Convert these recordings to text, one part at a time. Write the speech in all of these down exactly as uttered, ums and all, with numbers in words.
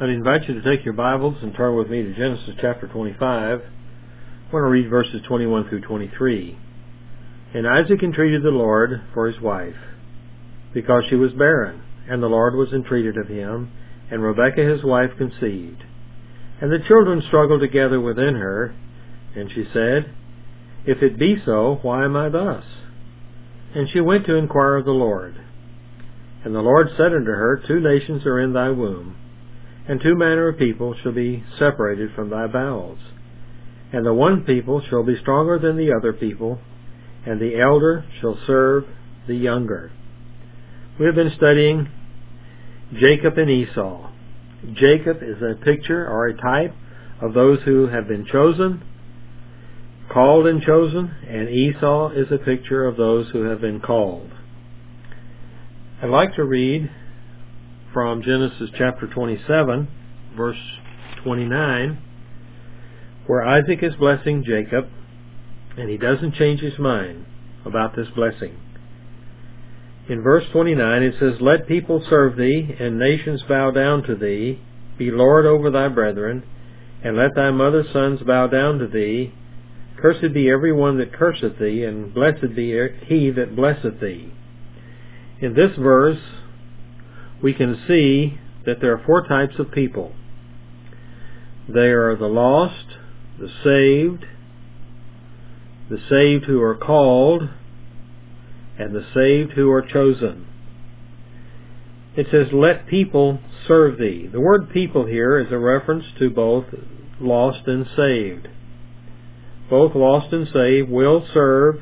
I'd invite you to take your Bibles and turn with me to Genesis chapter twenty-five. I want to read verses twenty-one through twenty-three. And Isaac entreated the Lord for his wife, because she was barren, and the Lord was entreated of him, and Rebekah his wife conceived. And the children struggled together within her, and she said, If it be so, why am I thus? And she went to inquire of the Lord. And the Lord said unto her, Two nations are in thy womb, and two manner of people shall be separated from thy bowels. And the one people shall be stronger than the other people, and the elder shall serve the younger. We have been studying Jacob and Esau. Jacob is a picture or a type of those who have been chosen, called and chosen, and Esau is a picture of those who have been called. I'd like to read from Genesis chapter twenty-seven, verse twenty-nine, where Isaac is blessing Jacob, and he doesn't change his mind about this blessing. In verse twenty-nine it says, Let people serve thee, and nations bow down to thee. Be Lord over thy brethren, and let thy mother's sons bow down to thee. Cursed be every one that curseth thee, and blessed be he that blesseth thee. In this verse, we can see that there are four types of people. They are the lost, the saved, the saved who are called, and the saved who are chosen. It says, Let people serve thee. The word people here is a reference to both lost and saved. Both lost and saved will serve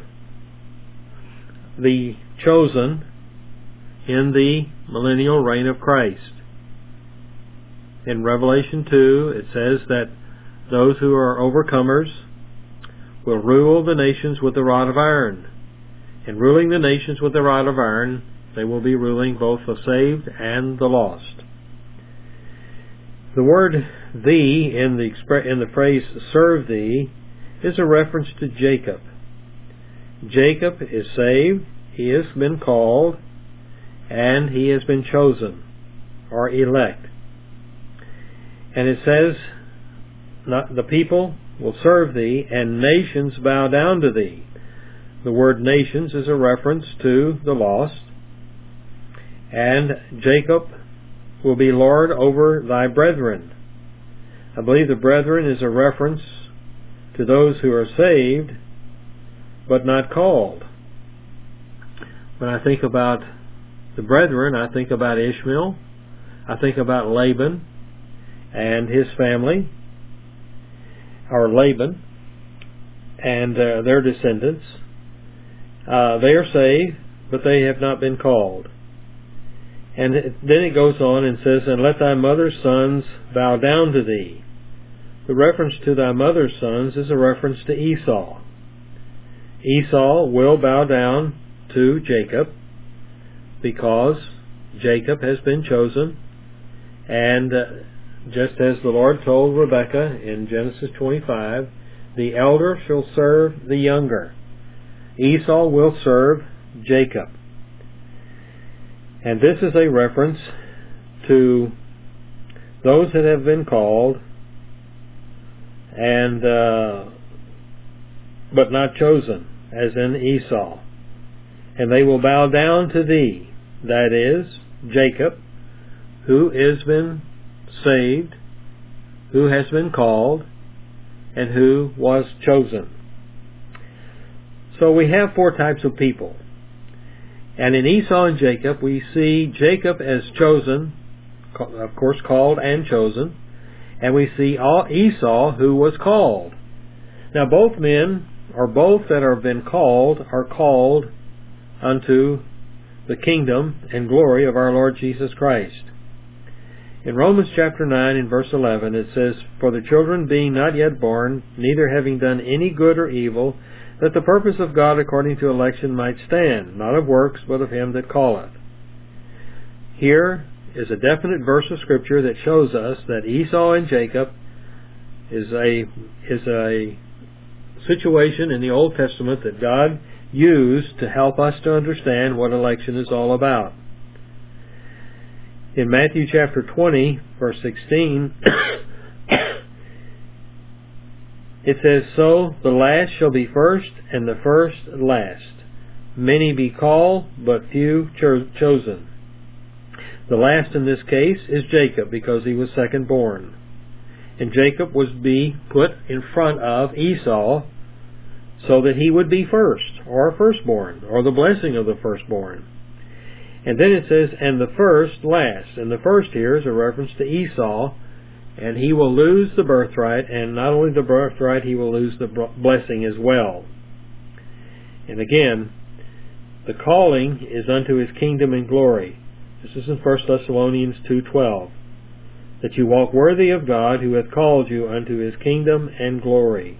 the chosen in the millennial reign of Christ. In Revelation two, it says that those who are overcomers will rule the nations with the rod of iron. In ruling the nations with the rod of iron, they will be ruling both the saved and the lost. The word thee in the expre- in the phrase serve thee is a reference to Jacob. Jacob is saved, he has been called, and he has been chosen, or elect. And it says, not, the people will serve thee, and nations bow down to thee. The word nations is a reference to the lost. And Jacob will be Lord over thy brethren. I believe the brethren is a reference to those who are saved, but not called. When I think about the brethren, I think about Ishmael, I think about Laban and his family, or Laban, and uh, their descendants. Uh, they are saved, but they have not been called. And it, then it goes on and says, And let thy mother's sons bow down to thee. The reference to thy mother's sons is a reference to Esau. Esau will bow down to Jacob, because Jacob has been chosen, and uh, just as the Lord told Rebekah in Genesis twenty-five, the elder shall serve the younger. Esau will serve Jacob. And this is a reference to those that have been called, and uh, but not chosen, as in Esau. And they will bow down to thee. That is, Jacob, who has been saved, who has been called, and who was chosen. So we have four types of people. And in Esau and Jacob, we see Jacob as chosen, of course called and chosen, and we see Esau who was called. Now both men, or both that have been called, are called unto the kingdom and glory of our Lord Jesus Christ. In Romans chapter nine and verse eleven it says, For the children being not yet born, neither having done any good or evil, that the purpose of God according to election might stand, not of works, but of him that calleth. Here is a definite verse of Scripture that shows us that Esau and Jacob is a is a situation in the Old Testament that God used to help us to understand what election is all about. In Matthew chapter twenty, verse sixteen, it says, "So the last shall be first, and the first last. Many be called, but few cho- chosen." The last in this case is Jacob, because he was second born. And Jacob was to be put in front of Esau so that he would be first, or firstborn, or the blessing of the firstborn. And then it says, "and the first last." And the first here is a reference to Esau, and he will lose the birthright, and not only the birthright, he will lose the blessing as well. And again, the calling is unto his kingdom and glory. This is in First Thessalonians two twelve. "That you walk worthy of God, who hath called you unto his kingdom and glory."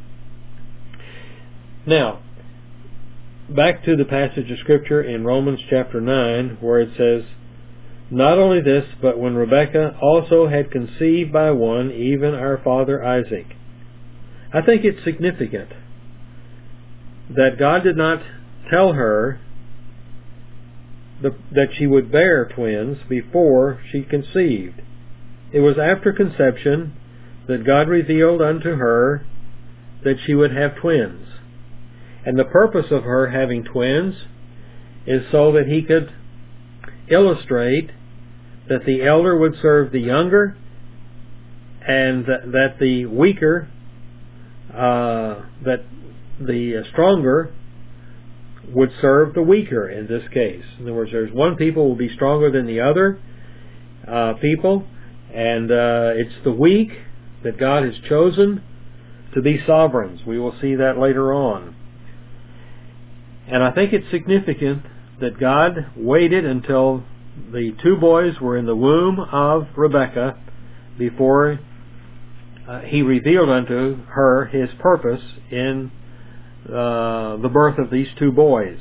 Now, back to the passage of Scripture in Romans chapter nine, where it says, "Not only this, but when Rebekah also had conceived by one, even our father Isaac." I think it's significant that God did not tell her the, that she would bear twins before she conceived. It was after conception that God revealed unto her that she would have twins. And the purpose of her having twins is so that he could illustrate that the elder would serve the younger, and that, that the weaker, uh, that the stronger would serve the weaker in this case. In other words, there's one people will be stronger than the other uh, people, and uh, it's the weak that God has chosen to be sovereigns. We will see that later on. And I think it's significant that God waited until the two boys were in the womb of Rebekah before uh, he revealed unto her his purpose in uh, the birth of these two boys.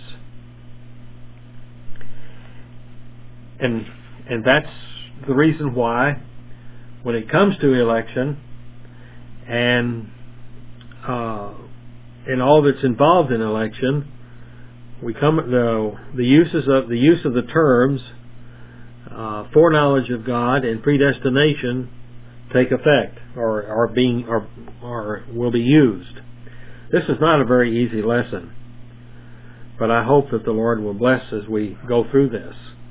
And and that's the reason why, when it comes to election and uh, and all that's involved in election, we come the the uses of the use of the terms uh, foreknowledge of God and predestination take effect, or are being or or will be used. This is not a very easy lesson, but I hope that the Lord will bless as we go through this.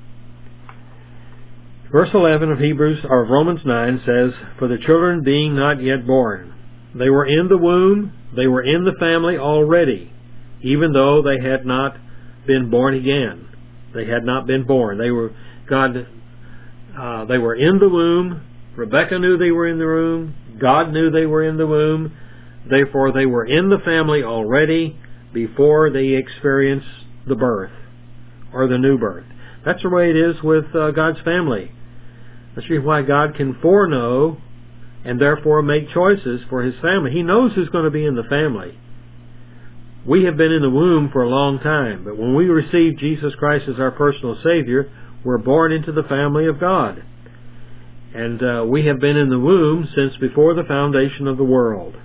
Verse eleven of Hebrews or Romans nine says, "For the children being not yet born, they were in the womb, they were in the family already, even though they had not been born again." They had not been born. They were God. Uh, they were in the womb. Rebekah knew they were in the womb. God knew they were in the womb. Therefore, they were in the family already before they experienced the birth or the new birth. That's the way it is with uh, God's family. That's why God can foreknow and therefore make choices for His family. He knows who's going to be in the family. We have been in the womb for a long time, but when we receive Jesus Christ as our personal Savior, we're born into the family of God. And uh, we have been in the womb since before the foundation of the world.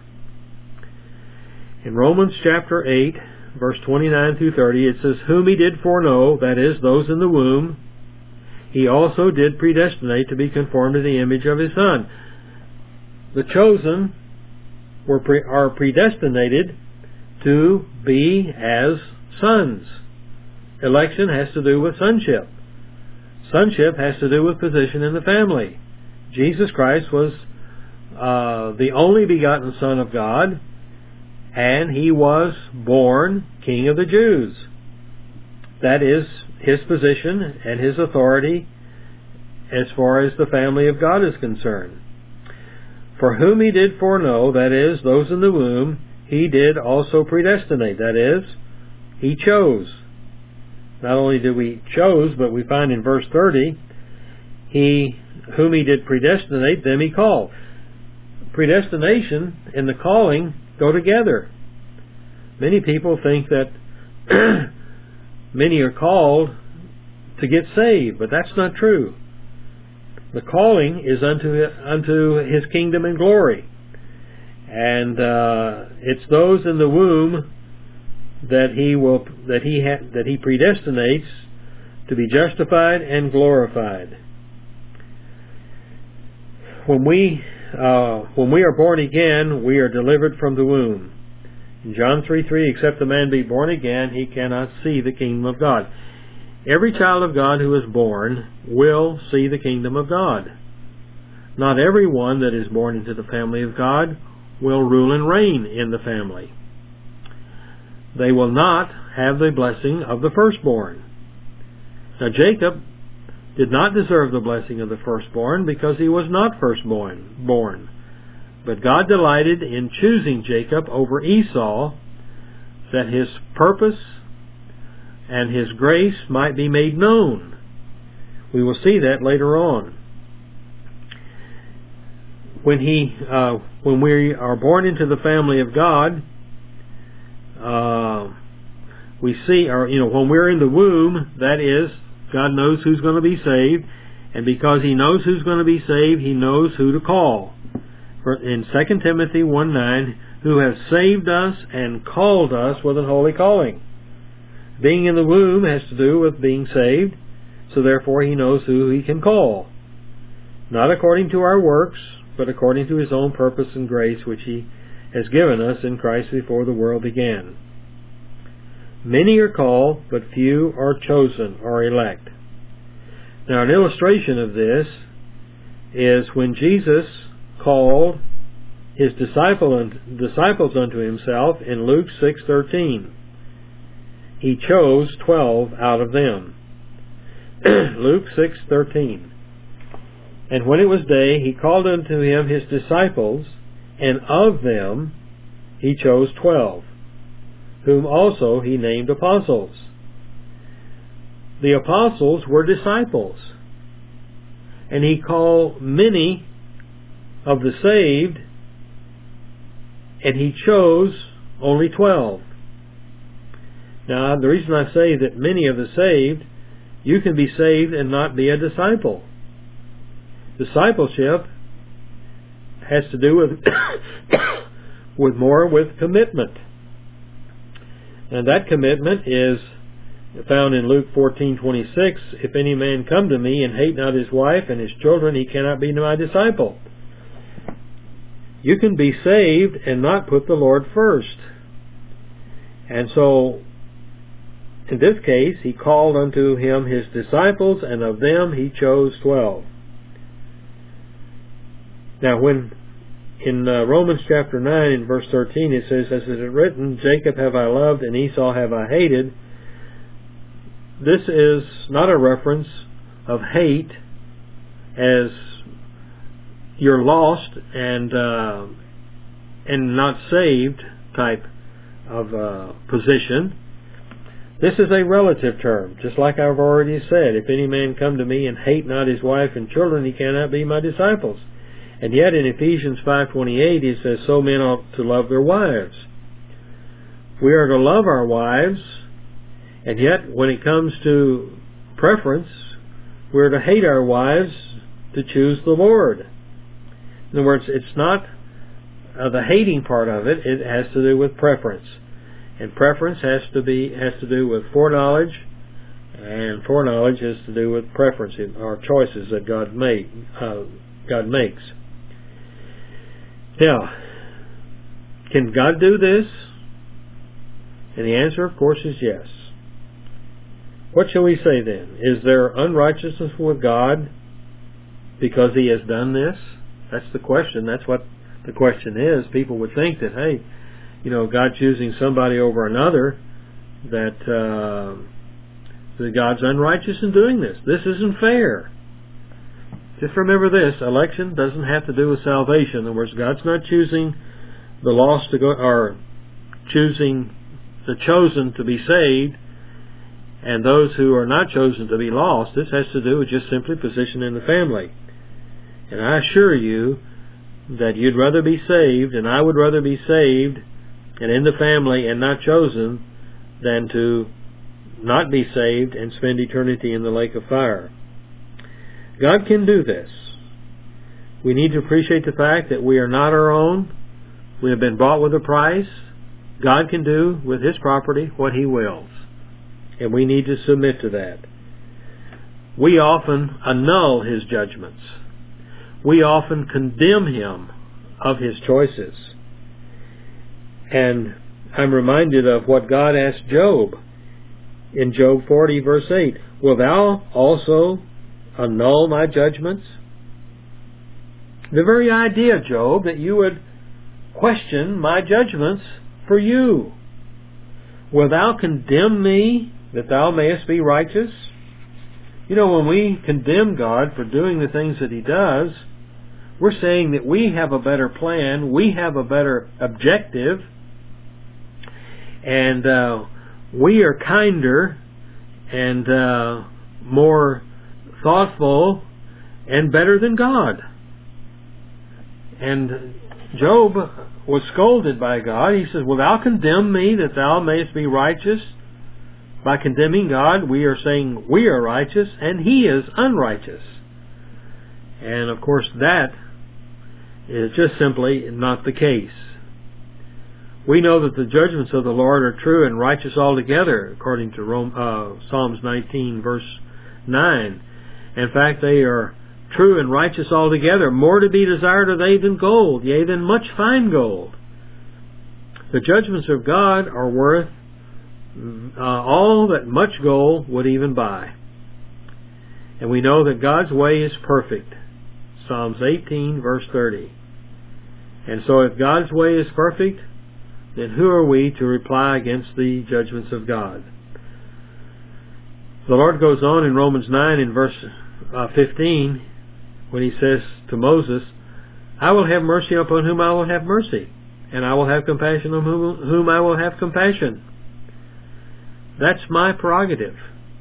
In Romans chapter eight, verse twenty-nine through thirty, it says, "Whom He did foreknow, that is, those in the womb, He also did predestinate to be conformed to the image of His Son." The chosen were pre- are predestinated to be as sons. Election has to do with sonship. Sonship has to do with position in the family. Jesus Christ was uh, the only begotten Son of God, and He was born King of the Jews. That is His position and His authority as far as the family of God is concerned. "For whom He did foreknow, that is, those in the womb, He did also predestinate." That is, He chose. Not only did we chose, but we find in verse thirty, He whom He did predestinate, them He called. Predestination and the calling go together. Many people think that many are called to get saved, but that's not true. The calling is unto unto His kingdom and glory. And uh, it's those in the womb that he will that he ha- that he predestinates to be justified and glorified. when we uh, when we are born again, we are delivered from the womb. In John three three, except a man be born again, he cannot see the kingdom of God. Every child of God who is born will see the kingdom of God. Not everyone that is born into the family of God will rule and reign in the family. They will not have the blessing of the firstborn. Now Jacob did not deserve the blessing of the firstborn because he was not firstborn. Born. But God delighted in choosing Jacob over Esau, that his purpose and his grace might be made known. We will see that later on. When he, uh, when we are born into the family of God, uh, we see, or you know, when we're in the womb, that is, God knows who's going to be saved, and because He knows who's going to be saved, He knows who to call. In Second Timothy one nine, who has saved us and called us with an holy calling. Being in the womb has to do with being saved, so therefore He knows who He can call. Not according to our works, but according to His own purpose and grace, which He has given us in Christ before the world began. Many are called, but few are chosen or elect. Now, an illustration of this is when Jesus called His disciple, disciples unto Himself in Luke six thirteen. He chose twelve out of them. Luke six thirteen. And when it was day, He called unto Him His disciples, and of them He chose twelve, whom also He named apostles. The apostles were disciples, and He called many of the saved, and He chose only twelve. Now, the reason I say that many of the saved, you can be saved and not be a disciple. Discipleship has to do with with more with commitment. And that commitment is found in Luke fourteen twenty-six. If any man come to me and hate not his wife and his children, he cannot be my disciple. You can be saved and not put the Lord first. And so, in this case, He called unto Him His disciples, and of them He chose twelve. Now, when in uh, Romans chapter nine, in verse thirteen, it says, as it is written, Jacob have I loved, and Esau have I hated. This is not a reference of hate as you're lost and uh, and not saved type of uh, position. This is a relative term, just like I've already said. If any man come to me and hate not his wife and children, he cannot be my disciples. And yet in Ephesians five twenty-eight, it says, so men ought to love their wives. We are to love our wives, and yet when it comes to preference, we're to hate our wives to choose the Lord. In other words, it's not uh, the hating part of it. It has to do with preference. And preference has to be has to do with foreknowledge, and foreknowledge has to do with preference or choices that God made. Uh, God makes. Now, can God do this? And the answer, of course, is yes. What shall we say then? Is there unrighteousness with God because He has done this? That's the question. That's what the question is. People would think that, hey, you know, God choosing somebody over another, that, uh, that God's unrighteous in doing this. This isn't fair. Just remember this, election doesn't have to do with salvation. In other words, God's not choosing the lost to go, or choosing the chosen to be saved, and those who are not chosen to be lost. This has to do with just simply position in the family. And I assure you that you'd rather be saved, and I would rather be saved and in the family and not chosen, than to not be saved and spend eternity in the lake of fire. God can do this. We need to appreciate the fact that we are not our own. We have been bought with a price. God can do with His property what He wills. And we need to submit to that. We often annul His judgments. we often condemn him of his choices. And I'm reminded of what God asked Job in Job forty, verse eight. Wilt thou also annul my judgments? The very idea, Job, that you would question my judgments for you. Wilt thou condemn me that thou mayest be righteous? You know, when we condemn God for doing the things that He does, we're saying that we have a better plan, we have a better objective, and uh, we are kinder and uh, more thoughtful and better than God. And Job was scolded by God. He says, "Wilt thou condemn me that thou mayest be righteous?" By condemning God, we are saying we are righteous and He is unrighteous. And of course that is just simply not the case. We know that the judgments of the Lord are true and righteous altogether, according to Rome, uh, Psalms nineteen, verse nine. In fact, they are true and righteous altogether. More to be desired are they than gold, yea, than much fine gold. The judgments of God are worth uh, all that much gold would even buy. And we know that God's way is perfect. Psalms eighteen, verse thirty. And so if God's way is perfect, then who are we to reply against the judgments of God? The Lord goes on in Romans nine in verse uh, fifteen when He says to Moses, "I will have mercy upon whom I will have mercy, and I will have compassion on whom, whom I will have compassion." That's my prerogative.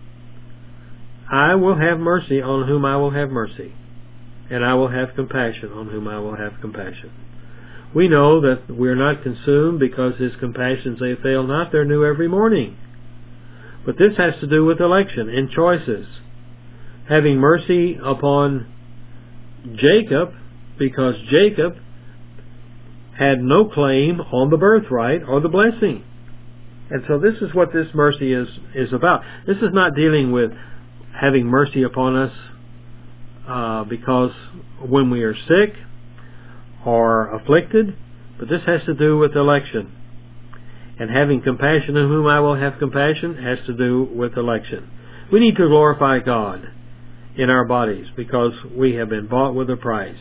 I will have mercy on whom I will have mercy, and I will have compassion on whom I will have compassion. We know that we're not consumed because His compassions, they fail not, they're new every morning. But this has to do with election and choices. Having mercy upon Jacob, because Jacob had no claim on the birthright or the blessing. And so this is what this mercy is, is about. This is not dealing with having mercy upon us uh, because when we are sick or afflicted, but this has to do with election. And having compassion on whom I will have compassion has to do with election. We need to glorify God in our bodies because we have been bought with a price.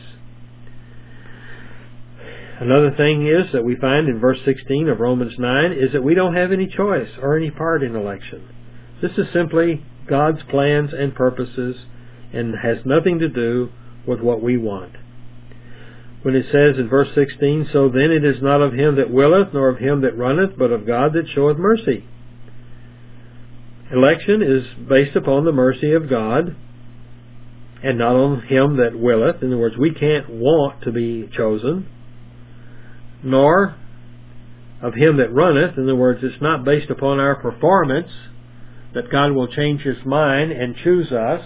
Another thing is that we find in verse sixteen of Romans nine is that we don't have any choice or any part in election. This is simply God's plans and purposes and has nothing to do with what we want. When it says in verse sixteen, "So then it is not of him that willeth, nor of him that runneth, but of God that showeth mercy." Election is based upon the mercy of God and not on him that willeth. In other words, we can't want to be chosen, nor of him that runneth. In other words, it's not based upon our performance that God will change His mind and choose us.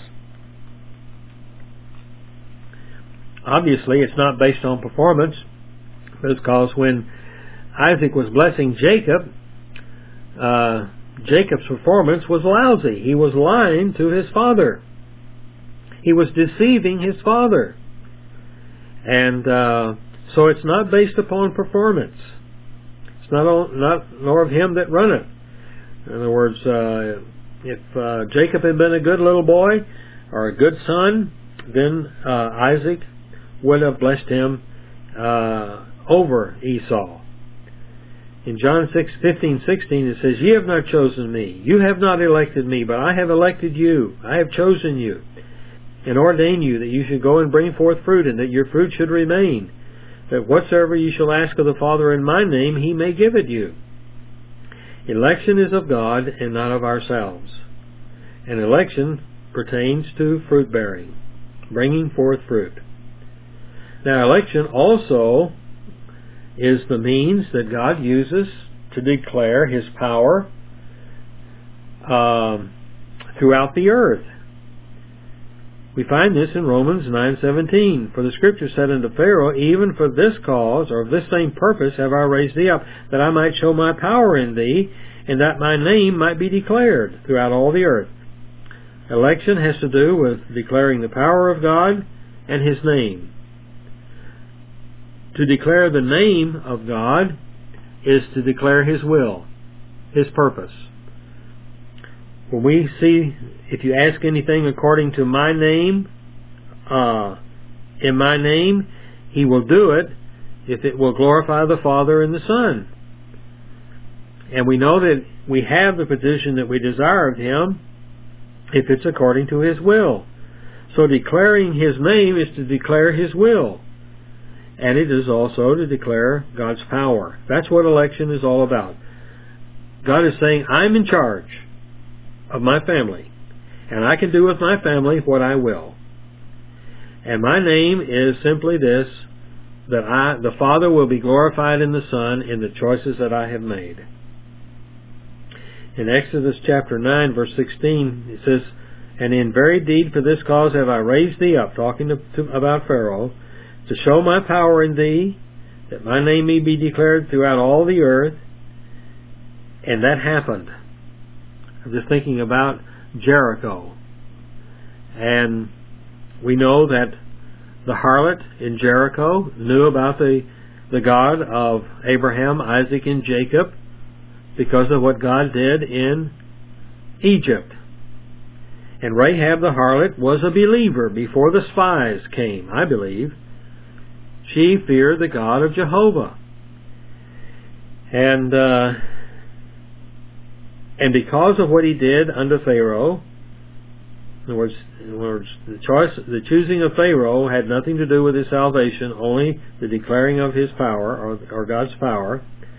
Obviously, it's not based on performance, because when Isaac was blessing Jacob, uh, Jacob's performance was lousy. He was lying to his father. He was deceiving his father. And uh, so it's not based upon performance. It's not, on, not nor of him that runneth. In other words, uh, if uh, Jacob had been a good little boy or a good son, then uh, Isaac would have blessed him uh, over Esau. In John six, fifteen, sixteen, it says, "Ye have not chosen me. You have not elected me, but I have elected you. I have chosen you, and ordained you that you should go and bring forth fruit, and that your fruit should remain, that whatsoever you shall ask of the Father in my name, He may give it you." Election is of God and not of ourselves. And election pertains to fruit bearing, bringing forth fruit. Now, election also is the means that God uses to declare His power um, throughout the earth. We find this in Romans nine seventeen. "For the Scripture said unto Pharaoh, Even for this cause, or of this same purpose, have I raised thee up, that I might show my power in thee, and that my name might be declared throughout all the earth." Election has to do with declaring the power of God and His name. To declare the name of God is to declare His will, His purpose. When we see, if you ask anything according to my name, uh, in my name, He will do it if it will glorify the Father and the Son. And we know that we have the petition that we desire of Him if it's according to His will. So declaring His name is to declare His will. And it is also to declare God's power. That's what election is all about. God is saying, I'm in charge of my family, and I can do with my family what I will. And my name is simply this, that I, the Father will be glorified in the Son in the choices that I have made. In Exodus chapter nine, verse sixteen, it says, and in very deed for this cause have I raised thee up, talking to, to, about Pharaoh, to show my power in thee, that my name may be declared throughout all the earth. And that happened. I'm just thinking about Jericho. And we know that the harlot in Jericho knew about the, the God of Abraham, Isaac, and Jacob because of what God did in Egypt. And Rahab the harlot was a believer before the spies came, I believe. She feared the God of Jehovah. And uh, and because of what he did under Pharaoh, in other words, in other words the, choice, the choosing of Pharaoh had nothing to do with his salvation, only the declaring of his power, or, or God's power.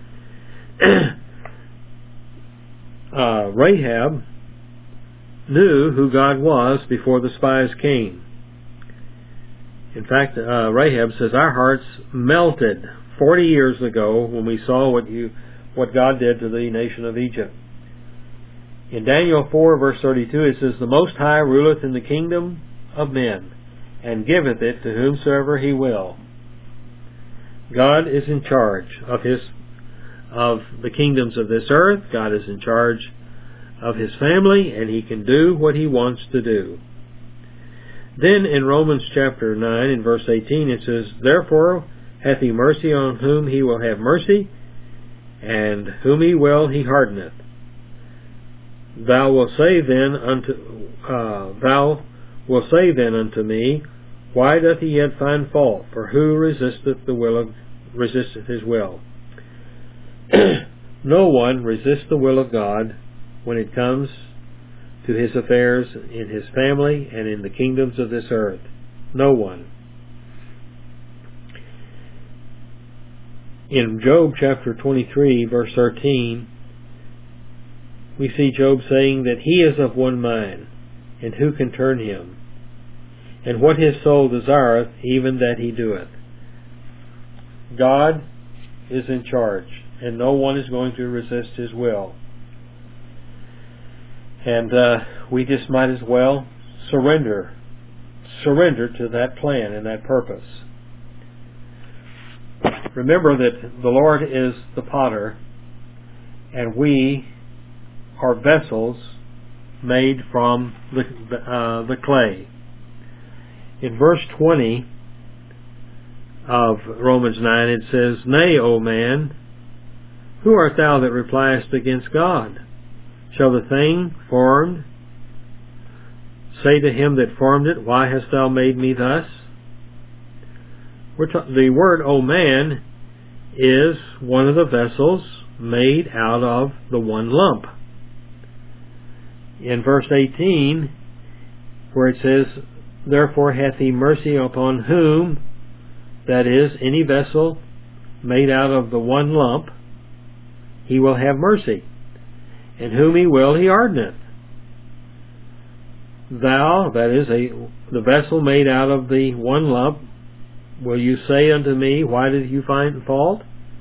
uh, Rahab knew who God was before the spies came. In fact, uh, Rahab says, our hearts melted forty years ago when we saw what you, what God did to the nation of Egypt. In Daniel four, verse thirty-two, it says, the Most High ruleth in the kingdom of men, and giveth it to whomsoever He will. God is in charge of His, of the kingdoms of this earth. God is in charge of His family, and He can do what He wants to do. Then in Romans chapter nine, in verse eighteen, it says, therefore hath He mercy on whom He will have mercy, and whom He will He hardeneth. Thou wilt say then unto uh, thou wilt say then unto me, why doth he yet find fault? For who resisteth the will of resisteth His will? No one resists the will of God when it comes to His affairs in His family and in the kingdoms of this earth. No one. In Job chapter twenty-three, verse thirteen, we see Job saying that he is of one mind, and who can turn him? And what his soul desireth, even that he doeth. God is in charge, and no one is going to resist His will. And uh, we just might as well surrender, surrender to that plan and that purpose. Remember that the Lord is the potter, and we are vessels made from the, uh, the clay. In verse twenty of Romans nine, it says, nay, O man, who art thou that repliest against God? Shall the thing formed say to him that formed it, why hast thou made me thus? We're ta- the word, O man, is one of the vessels made out of the one lump. In verse eighteen, where it says, therefore hath He mercy upon whom, that is, any vessel made out of the one lump, He will have mercy, and whom He will He hardeneth. Thou, that is, a the vessel made out of the one lump, will you say unto me, why did you find fault?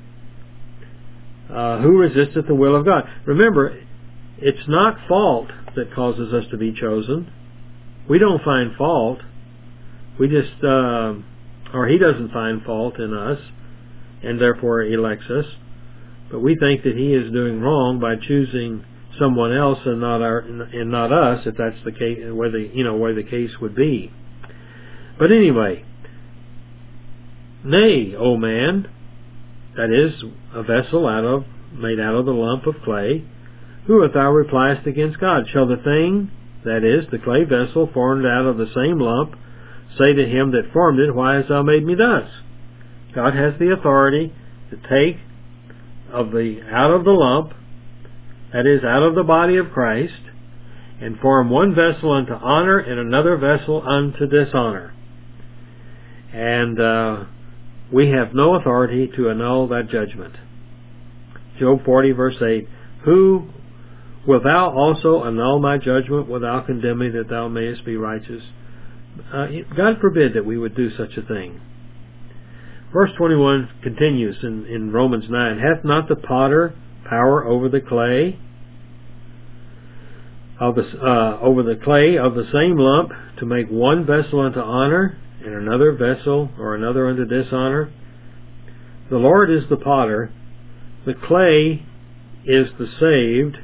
Uh, who resisteth the will of God? Remember, it's not fault that causes us to be chosen. We don't find fault. We just, uh, or He doesn't find fault in us, and therefore elects us. But we think that He is doing wrong by choosing someone else and not our and not us, if that's the case, where the you know where the case would be. But anyway, Nay, O man, that is, a vessel out of made out of the lump of clay, who if thou repliest against God, shall the thing, that is, the clay vessel formed out of the same lump, say to him that formed it, Why hast thou made me thus? God has the authority to take of the out of the lump, that is, out of the body of Christ, and form one vessel unto honor and another vessel unto dishonor. And uh, we have no authority to annul that judgment. Job forty, verse eight, Who wilt thou also annul my judgment without condemning that thou mayest be righteous? Uh, God forbid that we would do such a thing. Verse twenty-one continues in, in Romans nine, Hath not the potter power over the clay, of the, uh, over the clay of the same lump, to make one vessel unto honor, and another vessel or another unto dishonor? The Lord is the potter, the clay is the saved,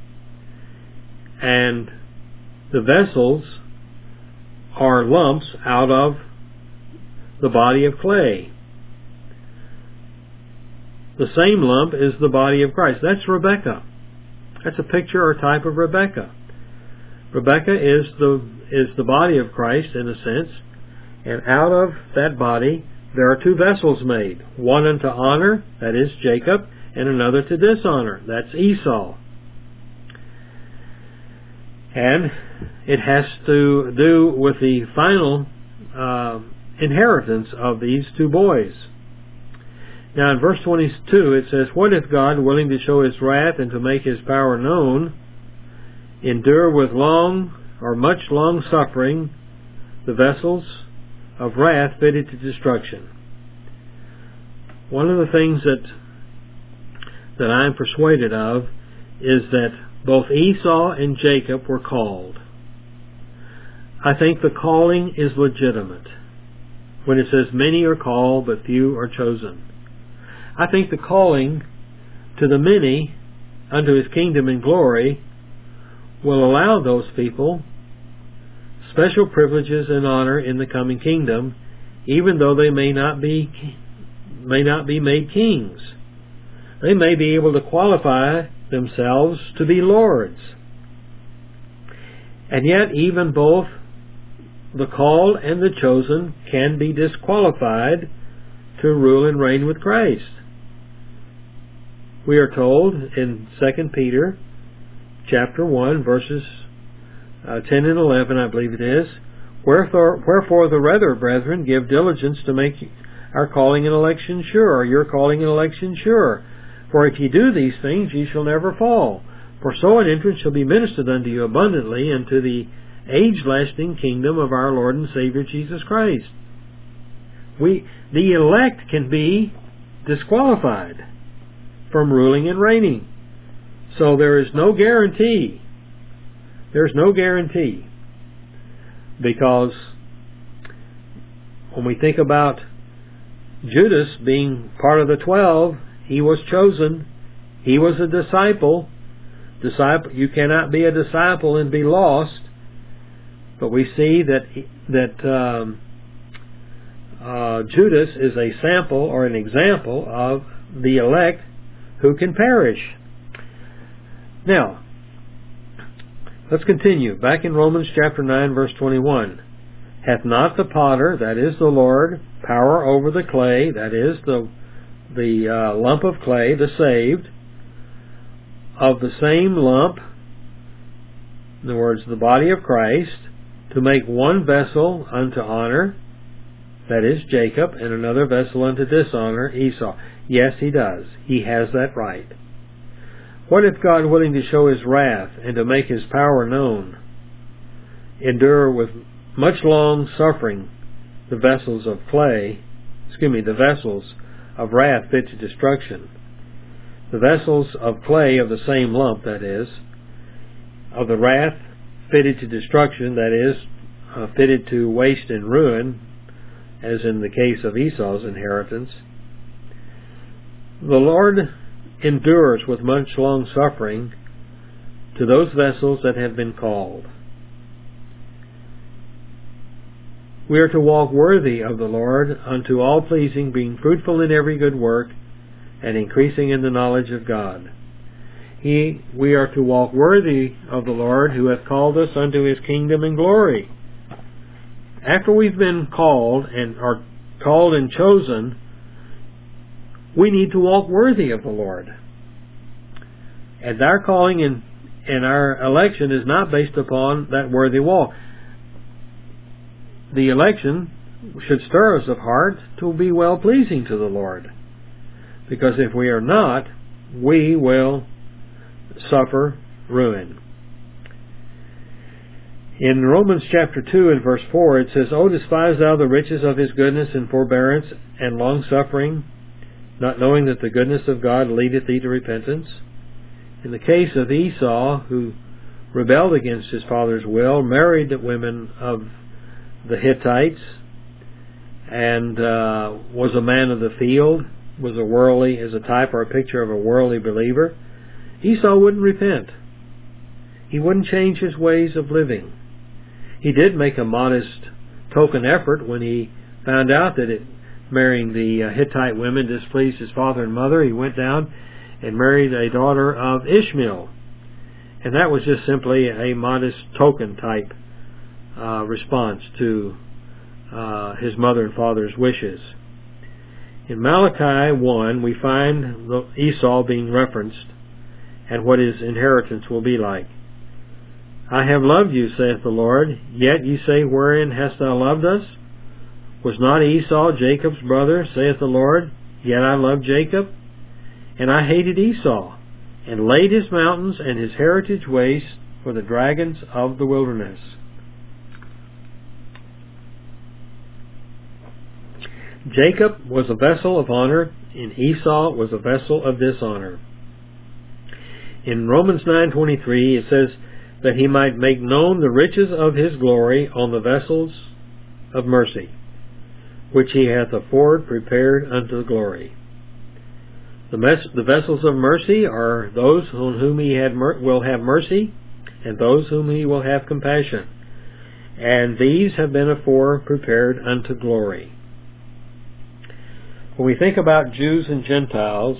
and the vessels are lumps out of the body of clay. The same lump is the body of Christ. That's Rebekah. That's a picture or type of Rebekah. Rebekah is the is the body of Christ in a sense, and out of that body there are two vessels made, one unto honor, that is Jacob, and another to dishonor, that's Esau. And it has to do with the final uh, inheritance of these two boys. Now in verse twenty-two it says, What if God, willing to show his wrath and to make his power known, endure with long or much long suffering the vessels of wrath fitted to destruction? One of the things that that I am persuaded of is that both Esau and Jacob were called. I think the calling is legitimate when it says many are called but few are chosen. I think the calling to the many unto his kingdom and glory will allow those people special privileges and honor in the coming kingdom, even though they may not be may not be made kings. They may be able to qualify themselves to be lords. And yet even both the called and the chosen can be disqualified to rule and reign with Christ. We are told in Second Peter chapter one, verses uh, ten and eleven, I believe it is, Wherefore, wherefore the rather, brethren, give diligence to make our calling and election sure, or your calling and election sure. For if ye do these things, ye shall never fall. For so an entrance shall be ministered unto you abundantly into the age-lasting kingdom of our Lord and Savior Jesus Christ. We, the elect can be disqualified from ruling and reigning. So there is no guarantee. There's no guarantee. Because when we think about Judas being part of the twelve, he was chosen. He was a disciple. Disciple. You cannot be a disciple and be lost. But we see that that um, uh, Judas is a sample or an example of the elect who can perish. Now, let's continue. Back in Romans chapter nine, verse twenty-one. Hath not the potter, that is the Lord, power over the clay, that is the the uh, lump of clay, the saved, of the same lump, in other words, the body of Christ, to make one vessel unto honor, that is Jacob, and another vessel unto dishonor, Esau? Yes, he does. He has that right. What if God, willing to show his wrath and to make his power known, endure with much long suffering the vessels of clay, excuse me, the vessels of wrath fit to destruction, the vessels of clay of the same lump, that is, of the wrath fitted to destruction, that is, uh, fitted to waste and ruin, as in the case of Esau's inheritance? The Lord endures with much long suffering to those vessels that have been called. We are to walk worthy of the Lord unto all pleasing, being fruitful in every good work, and increasing in the knowledge of God. He, we are to walk worthy of the Lord, who hath called us unto His kingdom and glory. After we've been called and are called and chosen, we need to walk worthy of the Lord. And our calling and, and our election is not based upon that worthy walk. The election should stir us of heart to be well-pleasing to the Lord. Because if we are not, we will suffer ruin. In Romans chapter two and verse four, it says, O despise thou the riches of His goodness and forbearance and long-suffering, not knowing that the goodness of God leadeth thee to repentance. In the case of Esau, who rebelled against his father's will, married the women of the Hittites, and uh, was a man of the field, was a worldly, as a type or a picture of a worldly believer, Esau wouldn't repent. He wouldn't change his ways of living. He did make a modest token effort when he found out that it, marrying the uh, Hittite women displeased his father and mother. He went down and married a daughter of Ishmael. And that was just simply a modest token type uh, response to uh, his mother and father's wishes. In Malachi one, we find Esau being referenced and what his inheritance will be like. I have loved you, saith the Lord, yet ye say, wherein hast thou loved us? Was not Esau Jacob's brother, saith the Lord, yet I loved Jacob? And I hated Esau, and laid his mountains and his heritage waste for the dragons of the wilderness. Jacob was a vessel of honor, and Esau was a vessel of dishonor. In Romans nine twenty-three, it says that he might make known the riches of his glory on the vessels of mercy, which he hath afore prepared unto glory. The, mes- the vessels of mercy are those on whom he had mer- will have mercy, and those whom he will have compassion. And these have been afore prepared unto glory. When we think about Jews and Gentiles,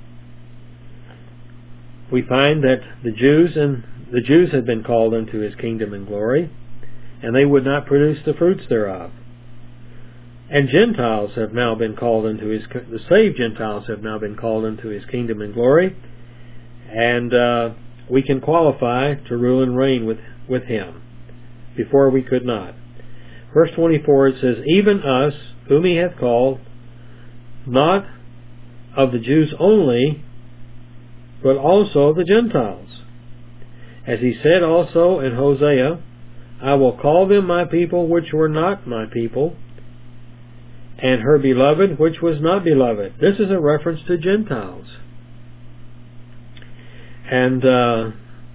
we find that the Jews and the Jews had been called unto His kingdom and glory, and they would not produce the fruits thereof. And Gentiles have now been called into His, the saved Gentiles have now been called into His kingdom and glory, and uh, we can qualify to rule and reign with, with Him. Before we could not. Verse twenty-four, it says, even us, whom He hath called, not of the Jews only, but also of the Gentiles. As He said also in Hosea, I will call them my people which were not my people, and her beloved which was not beloved. This is a reference to Gentiles. And uh,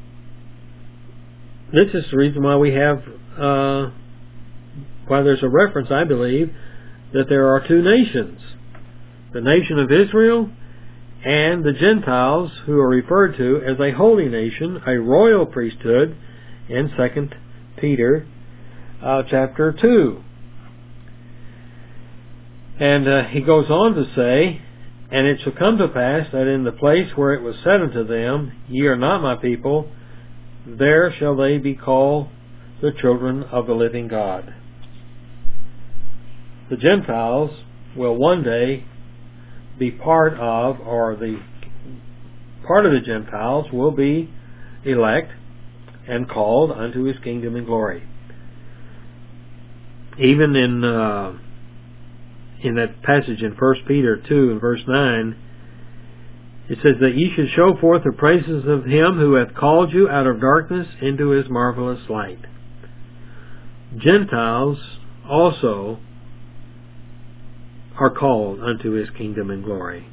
this is the reason why we have, uh, why there's a reference, I believe, that there are two nations. The nation of Israel and the Gentiles, who are referred to as a holy nation, a royal priesthood, in Second Peter uh, chapter two. And uh, he goes on to say, and it shall come to pass that in the place where it was said unto them, Ye are not my people, there shall they be called the children of the living God. The Gentiles will one day be part of, or the part of the Gentiles will be elect and called unto His kingdom and glory. Even in uh, in that passage in First Peter two and verse nine, it says that ye should show forth the praises of Him who hath called you out of darkness into His marvelous light. Gentiles also are called unto His kingdom and glory.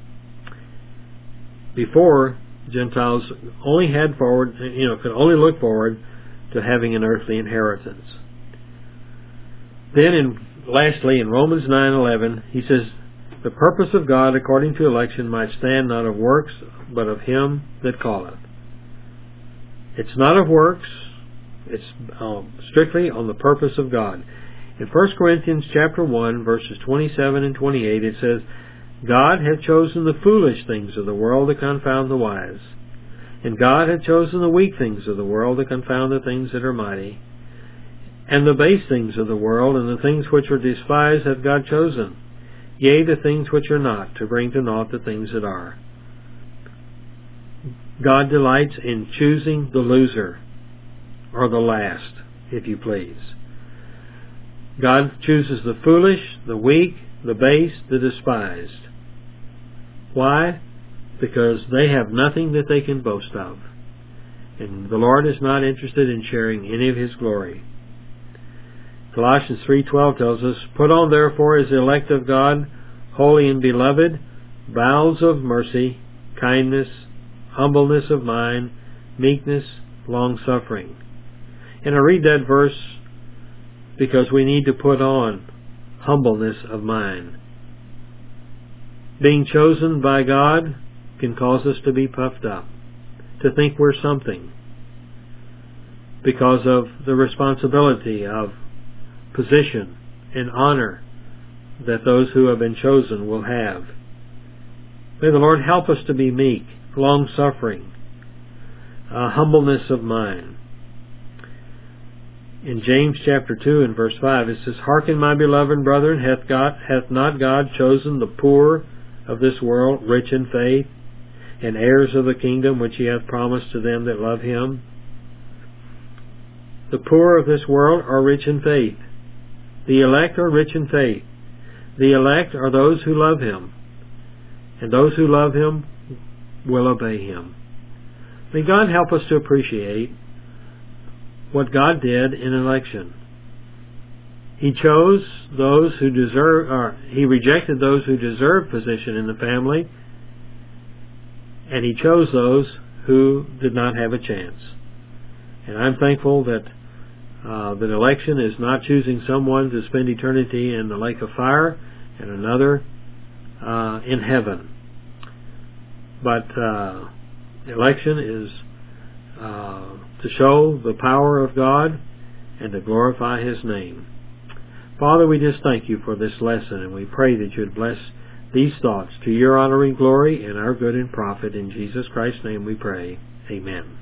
Before, Gentiles only had forward, you know, could only look forward to having an earthly inheritance. Then, in, lastly, in Romans nine eleven, he says, the purpose of God according to election might stand not of works, but of Him that calleth. It's not of works, it's um, strictly on the purpose of God. In First Corinthians chapter one, verses twenty-seven and twenty-eight, it says, God hath chosen the foolish things of the world to confound the wise. And God hath chosen the weak things of the world to confound the things that are mighty. And the base things of the world and the things which are despised hath God chosen, yea, the things which are not, to bring to naught the things that are. God delights in choosing the loser, or the last, if you please. God chooses the foolish, the weak, the base, the despised. Why? Because they have nothing that they can boast of. And the Lord is not interested in sharing any of His glory. Colossians three twelve tells us, Put on therefore as the elect of God, holy and beloved, bowels of mercy, kindness, humbleness of mind, meekness, long-suffering. And I read that verse because we need to put on humbleness of mind. Being chosen by God can cause us to be puffed up, to think we're something, because of the responsibility of position and honor that those who have been chosen will have. May the Lord help us to be meek, long-suffering, uh, humbleness of mind. In James chapter two and verse five, it says, Hearken, my beloved brethren, hath God, hath not God chosen the poor of this world rich in faith, and heirs of the kingdom which He hath promised to them that love Him? The poor of this world are rich in faith. The elect are rich in faith. The elect are those who love Him, and those who love Him will obey Him. May God help us to appreciate what God did in election. He chose those who deserve, or He rejected those who deserved position in the family, and He chose those who did not have a chance. And I'm thankful that uh, that election is not choosing someone to spend eternity in the lake of fire and another uh, in heaven. But uh, election is uh, to show the power of God and to glorify His name. Father, we just thank You for this lesson, and we pray that You would bless these thoughts to Your honor and glory and our good and profit. In Jesus Christ's name we pray. Amen.